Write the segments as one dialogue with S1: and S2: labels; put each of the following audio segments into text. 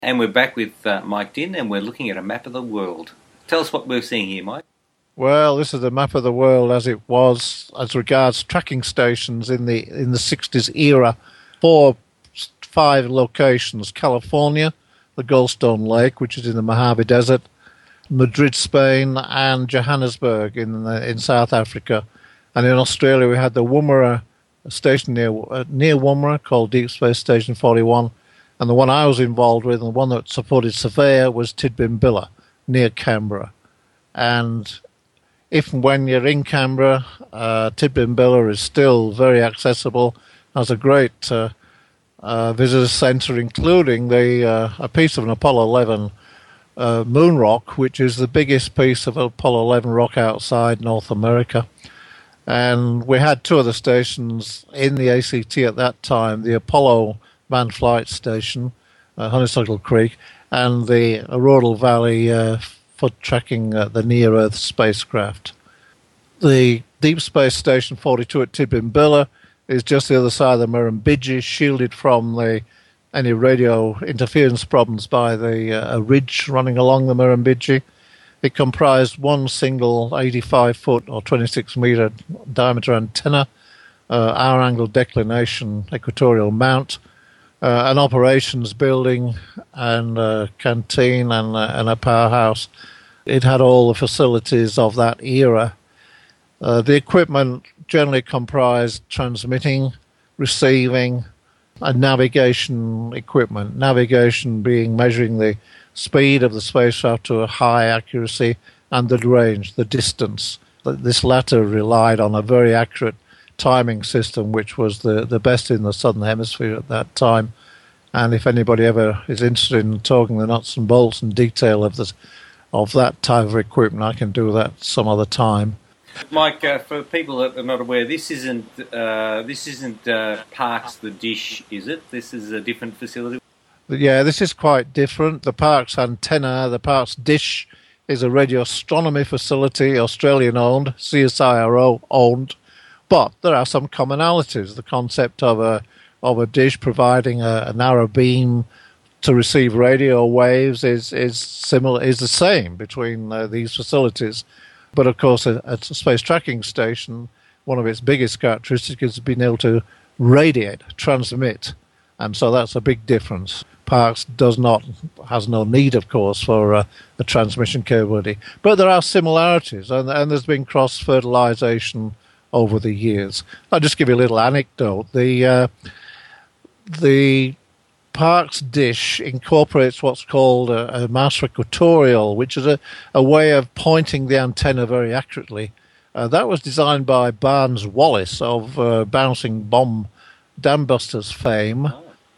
S1: And we're back with Mike Dinn, and we're looking at a map of the world. Tell us what we're seeing here, Mike.
S2: Well, this is the map of the world as it was as regards tracking stations in the 60s era. 5 locations: California, the Goldstone Lake, which is in the Mojave Desert, Madrid, Spain, and Johannesburg in South Africa. And in Australia, we had the Woomera station near Woomera called Deep Space Station 41. And the one I was involved with, and the one that supported Surveyor, was Tidbinbilla, near Canberra. And if and when you're in Canberra, Tidbinbilla is still very accessible. Has a great visitor centre, including a piece of an Apollo 11 moon rock, which is the biggest piece of Apollo 11 rock outside North America. And we had 2 other stations in the ACT at that time, the Apollo Manned Flight Station, Honeysuckle Creek, and the Aurora Valley for tracking the near-Earth spacecraft. The Deep Space Station 42 at Tidbinbilla is just the other side of the Murrumbidgee, shielded from any radio interference problems by a ridge running along the Murrumbidgee. It comprised one single 85-foot or 26-meter diameter antenna, hour-angle declination equatorial mount, an operations building, and a canteen and a powerhouse. It had all the facilities of that era. The equipment generally comprised transmitting, receiving, and navigation equipment. Navigation being measuring the speed of the spacecraft to a high accuracy, and the range, the distance. This latter relied on a very accurate timing system, which was the best in the Southern Hemisphere at that time. And if anybody ever is interested in talking the nuts and bolts and detail of that type of equipment, I can do that some other time.
S1: Mike, for people that are not aware, this isn't Parkes the Dish, is it? This is a different facility.
S2: Yeah, this is quite different. The Parkes antenna, the Parkes Dish, is a radio astronomy facility, Australian-owned, CSIRO-owned, but there are some commonalities. The concept of a dish providing a narrow beam to receive radio waves is the same between these facilities. But of course, a space tracking station, one of its biggest characteristics is being able to radiate, transmit, and so that's a big difference. Parkes has no need, of course, for a transmission capability, but there are similarities, and there's been cross-fertilization over the years. I'll just give you a little anecdote. The Parkes Dish incorporates what's called a master equatorial, which is a way of pointing the antenna very accurately. That was designed by Barnes Wallis of Bouncing Bomb Dam Busters fame.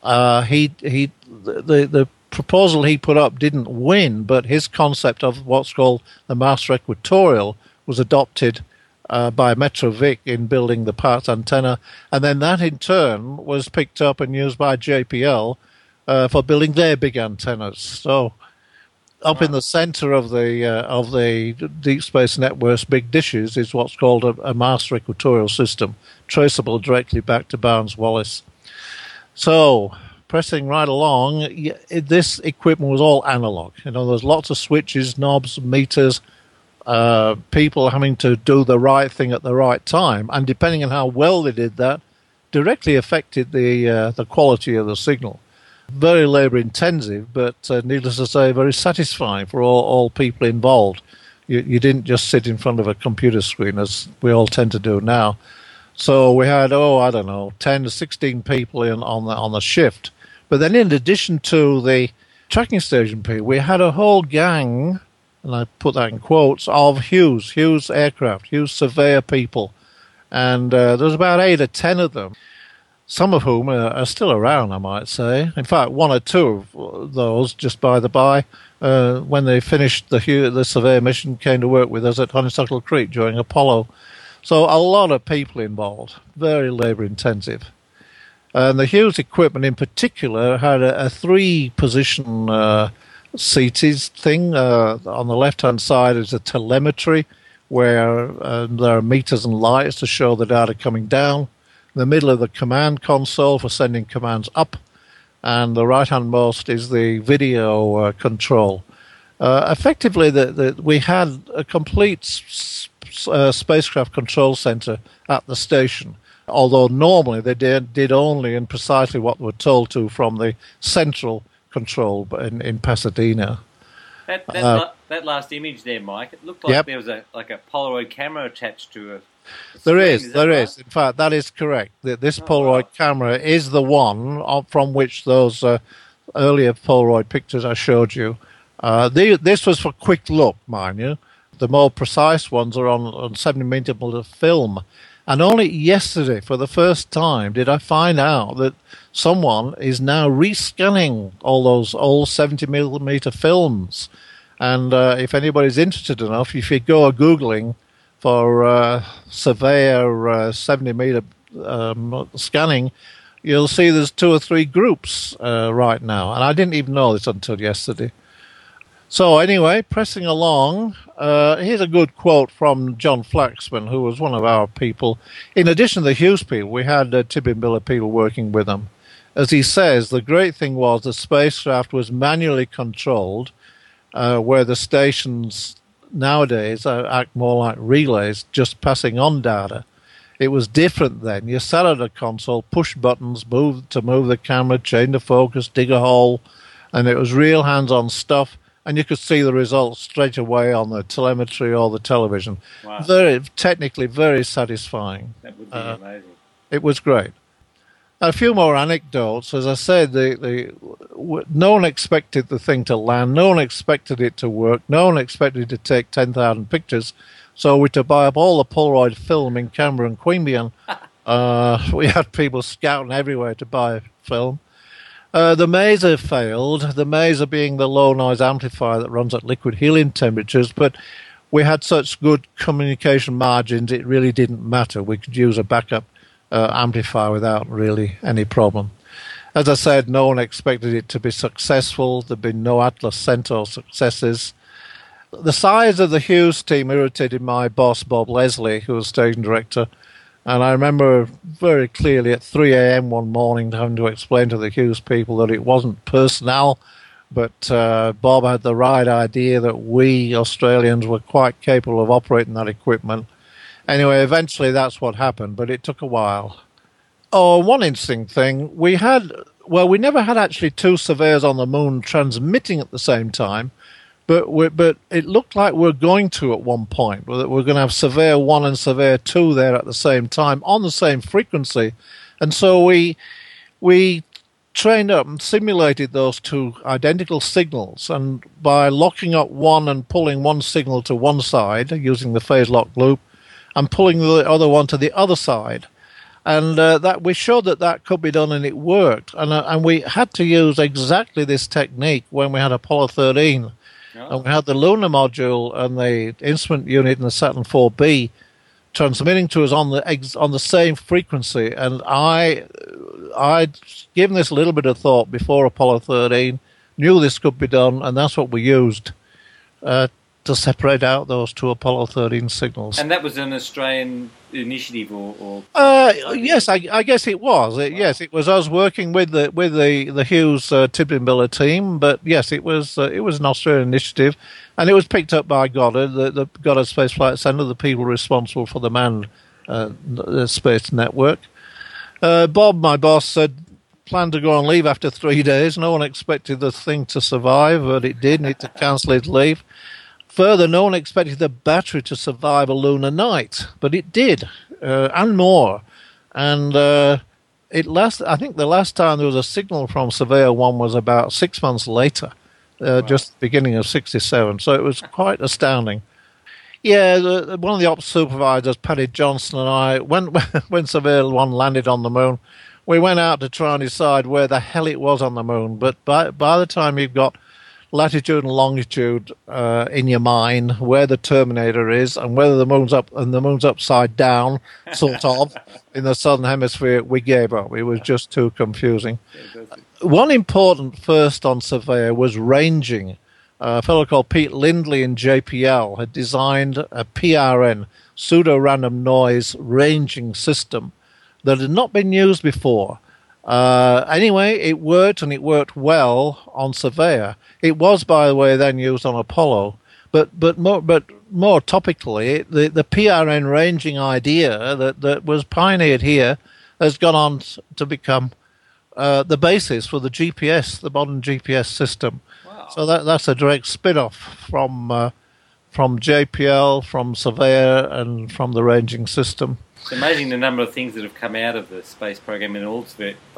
S2: The proposal he put up didn't win, but his concept of what's called the master equatorial was adopted by Metrovic in building the Parkes antenna, and then that in turn was picked up and used by JPL for building their big antennas. So up in the center of the Deep Space Network's big dishes is what's called a master equatorial system, traceable directly back to Barnes Wallis. So pressing right along, this equipment was all analog. There's lots of switches, knobs, meters, people having to do the right thing at the right time, and depending on how well they did that, directly affected the quality of the signal. Very labor intensive, but needless to say, very satisfying for all people involved. You didn't just sit in front of a computer screen as we all tend to do now. So we had 10 to 16 people on the shift. But then in addition to the tracking station people, we had a whole gang, and I put that in quotes, of Hughes aircraft, Hughes Surveyor people. And there was about 8 or 10 of them, some of whom are still around, I might say. In fact, 1 or 2 of those, just by the by, when they finished the Surveyor mission, came to work with us at Honeysuckle Creek during Apollo. So a lot of people involved, very labor intensive. And the Hughes equipment in particular had a 3-position seated thing. On the left-hand side is a telemetry where there are meters and lights to show the data coming down. In the middle of the command console for sending commands up. and the right-hand most is the video control. Effectively, we had a complete spacecraft control center at the station, although normally they did only and precisely what they were told to from the central control in Pasadena.
S1: That last image there, Mike, it looked like there was a Polaroid camera attached to it.
S2: There is. In fact, that is correct. This Polaroid camera is the one from which those earlier Polaroid pictures I showed you. This was for quick look, mind you. The more precise ones are on 70mm film. And only yesterday, for the first time, did I find out that someone is now rescanning all those old 70mm films. And if anybody's interested enough, if you go Googling for Surveyor 70mm scanning, you'll see there's 2 or 3 groups right now. And I didn't even know this until yesterday. So anyway, pressing along, here's a good quote from John Flaxman, who was one of our people. In addition to the Hughes people, we had Tibby Miller people working with them. As he says, the great thing was the spacecraft was manually controlled, where the stations nowadays act more like relays, just passing on data. It was different then. You sat at a console, push buttons, move the camera, change the focus, dig a hole, and it was real hands-on stuff. And you could see the results straight away on the telemetry or the television. Wow. Technically very satisfying.
S1: That would be amazing.
S2: It was great. A few more anecdotes. As I said, no one expected the thing to land. No one expected it to work. No one expected it to take 10,000 pictures. So we had to buy up all the Polaroid film in Canberra and Queanbeyan. We had people scouting everywhere to buy film. The Maser failed, the Maser being the low-noise amplifier that runs at liquid helium temperatures, but we had such good communication margins it really didn't matter. We could use a backup amplifier without really any problem. As I said, no one expected it to be successful. There had been no Atlas Centaur successes. The size of the Hughes team irritated my boss, Bob Leslie, who was station director. And I remember very clearly at 3 a.m. one morning having to explain to the Hughes people that it wasn't personnel, but Bob had the right idea that we Australians were quite capable of operating that equipment. Anyway, eventually that's what happened, but it took a while. Oh, one interesting thing, we never had actually 2 surveyors on the moon transmitting at the same time, but it looked like we're going to at one point. We're going to have Surveyor 1 and Surveyor 2 there at the same time on the same frequency. And so we trained up and simulated those 2 identical signals. And by locking up one and pulling one signal to one side using the phase lock loop and pulling the other one to the other side. And that we showed that could be done, and it worked. And we had to use exactly this technique when we had Apollo 13. And we had the lunar module and the instrument unit in the Saturn 4B transmitting to us on the same frequency. And I'd given this a little bit of thought before Apollo 13, knew this could be done, and that's what we used to separate out those 2 Apollo 13 signals.
S1: And that was an Australian initiative, or
S2: yes, I guess it was. Wow. Yes, it was us working with the Hughes Tibby Miller team. But yes, it was an Australian initiative, and it was picked up by Goddard, the Goddard Space Flight Center, the people responsible for the manned space network. Bob, my boss, said planned to go on leave after 3 days. No one expected the thing to survive, but it did. Need to cancel his leave. Further, no one expected the battery to survive a lunar night, but it did, and more. And I think the last time there was a signal from Surveyor 1 was about 6 months later, just the beginning of 1967. So it was quite astounding. Yeah, one of the ops supervisors, Paddy Johnson, and I, when Surveyor 1 landed on the moon, we went out to try and decide where the hell it was on the moon. But by the time you've got latitude and longitude in your mind, where the terminator is, and whether the moon's up and the moon's upside down, sort of, in the southern hemisphere, we gave up. It was just too confusing. One important first on Surveyor was ranging. A fellow called Pete Lindley in JPL had designed a PRN, pseudo-random noise ranging system that had not been used before. Anyway, it worked, and it worked well on Surveyor. It was, by the way, then used on Apollo. But more topically, the PRN ranging idea that was pioneered here has gone on to become the basis for the GPS, the modern GPS system.
S1: Wow.
S2: So that's a direct spin-off from JPL, from Surveyor, and from the ranging system.
S1: It's amazing the number of things that have come out of the space program in all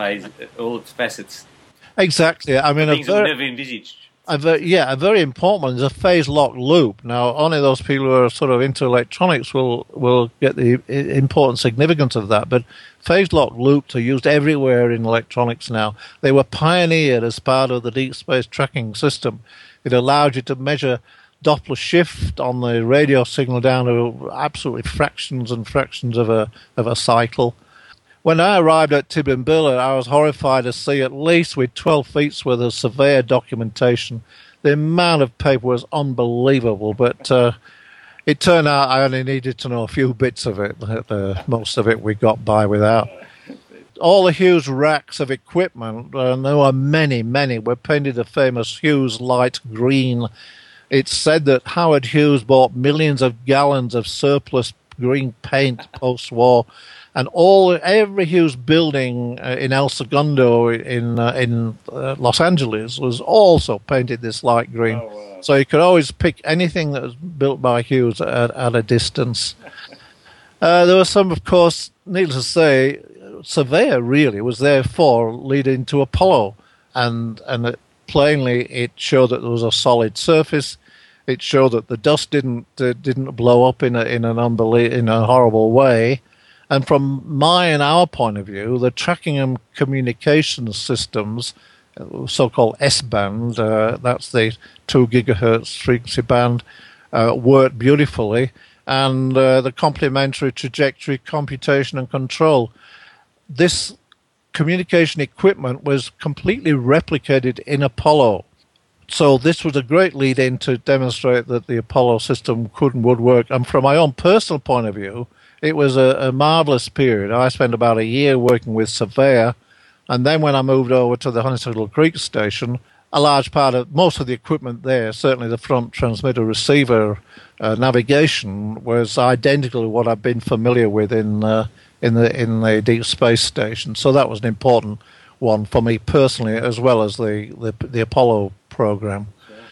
S1: its facets.
S2: Exactly. I mean,
S1: things that we never envisaged.
S2: A very important one is a phase lock loop. Now, only those people who are sort of into electronics will get the important significance of that. But phase lock loops are used everywhere in electronics now. They were pioneered as part of the deep space tracking system. It allowed you to measure Doppler shift on the radio signal down to absolutely fractions and fractions of a cycle. When I arrived at Tidbinbilla, I was horrified to see, at least with 12 feet's worth of Surveyor documentation, the amount of paper was unbelievable. But it turned out I only needed to know a few bits of it. Most of it we got by without. All the Hughes racks of equipment, and there were many, were painted the famous Hughes light green. It's said that Howard Hughes bought millions of gallons of surplus green paint post-war. And every Hughes building in El Segundo in Los Angeles was also painted this light green. Oh, wow. So you could always pick anything that was built by Hughes at a distance. There was some, of course, needless to say, Surveyor really was therefore leading to Apollo, and plainly it showed that there was a solid surface. It showed that the dust didn't blow up in a horrible way. And from my and our point of view, the tracking and communications systems, so-called S-band, that's the 2 gigahertz frequency band, worked beautifully. And the complementary trajectory, computation, and control. This communication equipment was completely replicated in Apollo. So this was a great lead-in to demonstrate that the Apollo system could and would work. And from my own personal point of view, it was a marvelous period. I spent about a year working with Surveyor, and then when I moved over to the Honeysuckle Creek station, a large part of most of the equipment there, certainly the front transmitter receiver navigation, was identical to what I've been familiar with in the Deep Space Station. So that was an important one for me personally, as well as the Apollo program.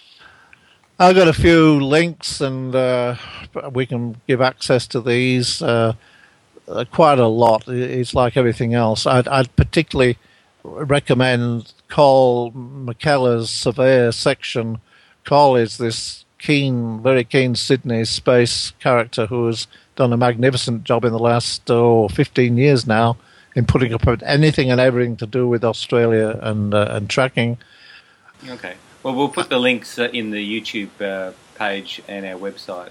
S2: I've got a few links, and we can give access to these quite a lot. It's like everything else. I'd particularly recommend Carl McKellar's Surveyor section. Carl is this very keen Sydney space character who has done a magnificent job in the last 15 years now in putting up with anything and everything to do with Australia and tracking. Okay.
S1: Well, we'll put the links in the YouTube page and our website.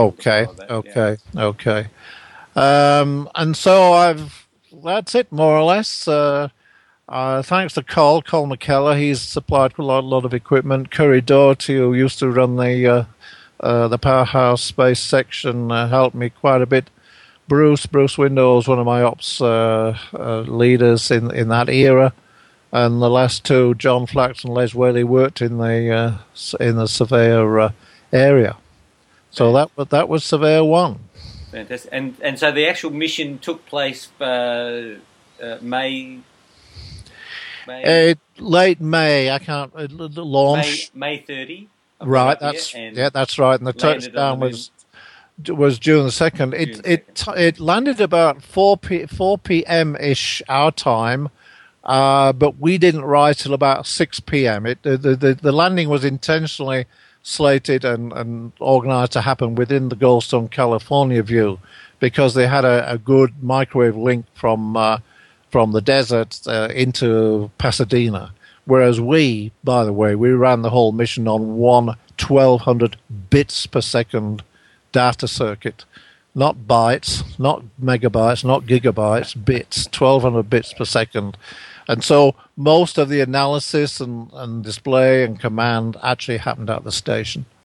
S2: Okay. And so that's it, more or less. Thanks to Colin McKellar. He's supplied a lot of equipment. Curry Doherty, who used to run the Powerhouse Space section, helped me quite a bit. Bruce Windows, one of my ops leaders in that era. And the last two, John Flax and Les Whaley, worked in the Surveyor area. So that was Surveyor 1.
S1: Fantastic. And so the actual mission took place May.
S2: Late May. I can't launch.
S1: May 30.
S2: Right. That's right. And the touchdown was June the 2nd. It landed about 4 p.m. ish our time. But we didn't rise till about 6 p.m. The landing was intentionally slated and organized to happen within the Goldstone, California view, because they had a good microwave link from the desert into Pasadena. Whereas we, by the way, we ran the whole mission on one 1200 bits per second data circuit. Not bytes, not megabytes, not gigabytes, bits, 1200 bits per second. And so most of the analysis and display and command actually happened at the station.